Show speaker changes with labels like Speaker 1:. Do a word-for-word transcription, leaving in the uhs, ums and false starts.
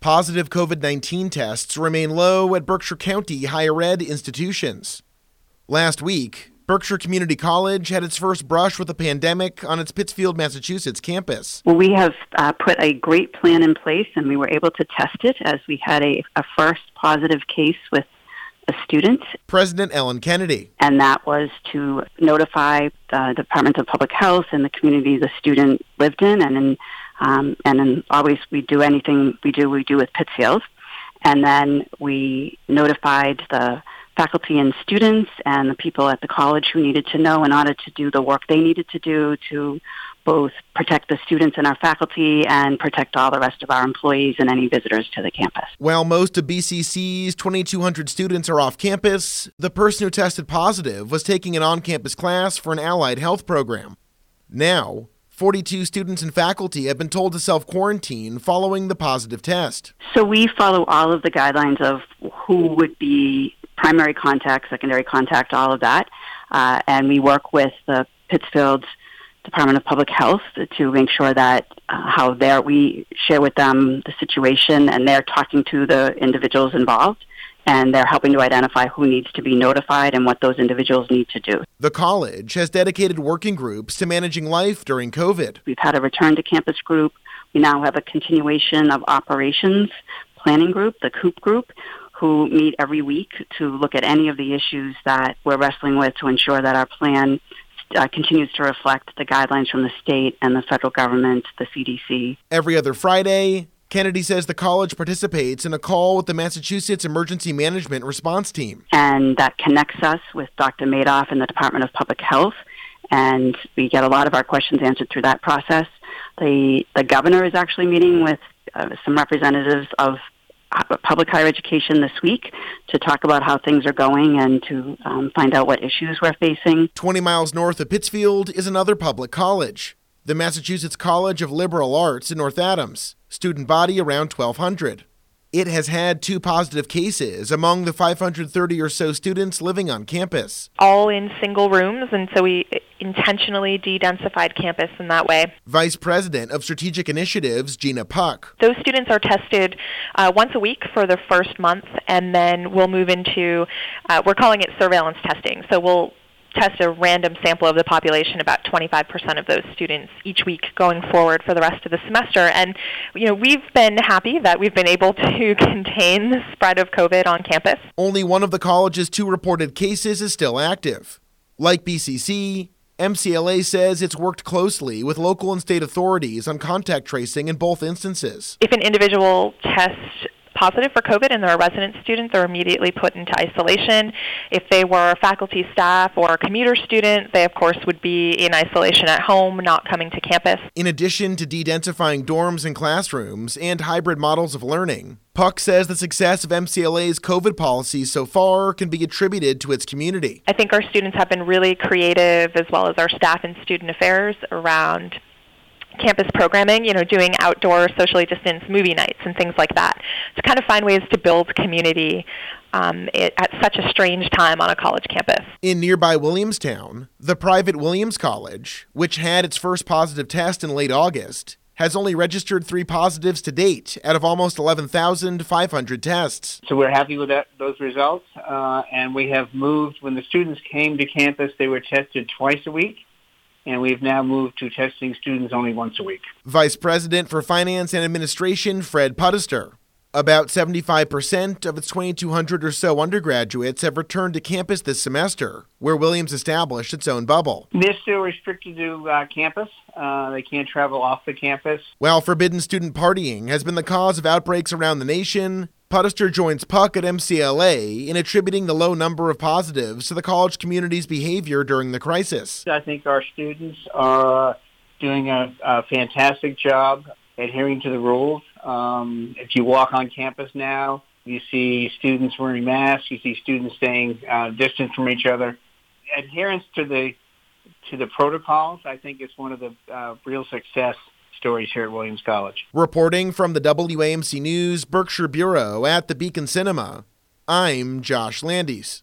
Speaker 1: Positive COVID nineteen tests remain low at Berkshire County higher ed institutions. Last week, Berkshire Community College had its first brush with the pandemic on its Pittsfield, Massachusetts campus.
Speaker 2: Well, we have uh, put a great plan in place, and we were able to test it as we had a, a first positive case with a student.
Speaker 1: President Ellen Kennedy.
Speaker 2: And that was to notify the Department of Public Health and the community the student lived in, and in, um, and then always we do anything we do, we do with Pittsfield. And then we notified the faculty and students and the people at the college who needed to know in order to do the work they needed to do to both protect the students and our faculty and protect all the rest of our employees and any visitors to the campus.
Speaker 1: While most of B C C's twenty-two hundred students are off campus, the person who tested positive was taking an on-campus class for an allied health program. Now, forty-two students and faculty have been told to self-quarantine following the positive test.
Speaker 2: So we follow all of the guidelines of who would be primary contact, secondary contact, all of that. Uh, and we work with the Pittsfield Department of Public Health to make sure that uh, how they're, we share with them the situation, and they're talking to the individuals involved, and they're helping to identify who needs to be notified and what those individuals need to do.
Speaker 1: The college has dedicated working groups to managing life during COVID.
Speaker 2: We've had a return to campus group. We now have a continuation of operations planning group, the COOP group, who meet every week to look at any of the issues that we're wrestling with to ensure that our plan uh, continues to reflect the guidelines from the state and the federal government, the C D C.
Speaker 1: Every other Friday, Kennedy says the college participates in a call with the Massachusetts Emergency Management Response Team.
Speaker 2: And that connects us with Doctor Madoff and the Department of Public Health, and we get a lot of our questions answered through that process. The, the governor is actually meeting with uh, some representatives of public higher education this week to talk about how things are going and to um, find out what issues we're facing.
Speaker 1: twenty miles north of Pittsfield is another public college, the Massachusetts College of Liberal Arts in North Adams, student body around twelve hundred. It has had two positive cases among the five hundred thirty or so students living on campus.
Speaker 3: All in single rooms, and so we intentionally de-densified campus in that way.
Speaker 1: Vice President of Strategic Initiatives, Gina Puck.
Speaker 3: Those students are tested uh, once a week for the first month, and then we'll move into, uh, we're calling it surveillance testing. So we'll test a random sample of the population, about twenty-five percent of those students each week going forward for the rest of the semester. And, you know, we've been happy that we've been able to contain the spread of COVID on campus.
Speaker 1: Only one of the college's two reported cases is still active. Like B C C, M C L A says it's worked closely with local and state authorities on contact tracing in both instances.
Speaker 3: If an individual tests positive for COVID and they're a resident student, they're immediately put into isolation. If they were faculty, staff, or a commuter student, they, of course, would be in isolation at home, not coming to campus.
Speaker 1: In addition to de-densifying dorms and classrooms and hybrid models of learning, Puck says the success of M C L A's COVID policies so far can be attributed to its community.
Speaker 3: I think our students have been really creative, as well as our staff and student affairs, around campus programming, you know, doing outdoor socially distanced movie nights and things like that, to kind of find ways to build community um, it, at such a strange time on a college campus.
Speaker 1: In nearby Williamstown, the private Williams College, which had its first positive test in late August, has only registered three positives to date out of almost eleven thousand five hundred tests.
Speaker 4: So we're happy with that, those results, uh, and we have moved, when the students came to campus, they were tested twice a week. And we've now moved to testing students only once a week.
Speaker 1: Vice President for Finance and Administration, Fred Puttister. About seventy-five percent of its twenty-two hundred or so undergraduates have returned to campus this semester, where Williams established its own bubble.
Speaker 4: They're still restricted to uh, campus. Uh, they can't travel off the campus.
Speaker 1: While forbidden student partying has been the cause of outbreaks around the nation, Puttister joins Puck at M C L A in attributing the low number of positives to the college community's behavior during the crisis.
Speaker 4: I think our students are doing a, a fantastic job adhering to the rules. Um, if you walk on campus now, you see students wearing masks, you see students staying uh, distant from each other. Adherence to the to the protocols, I think, is one of the uh, real success stories here at Williams College.
Speaker 1: Reporting from the W A M C News Berkshire Bureau at the Beacon Cinema, I'm Josh Landis.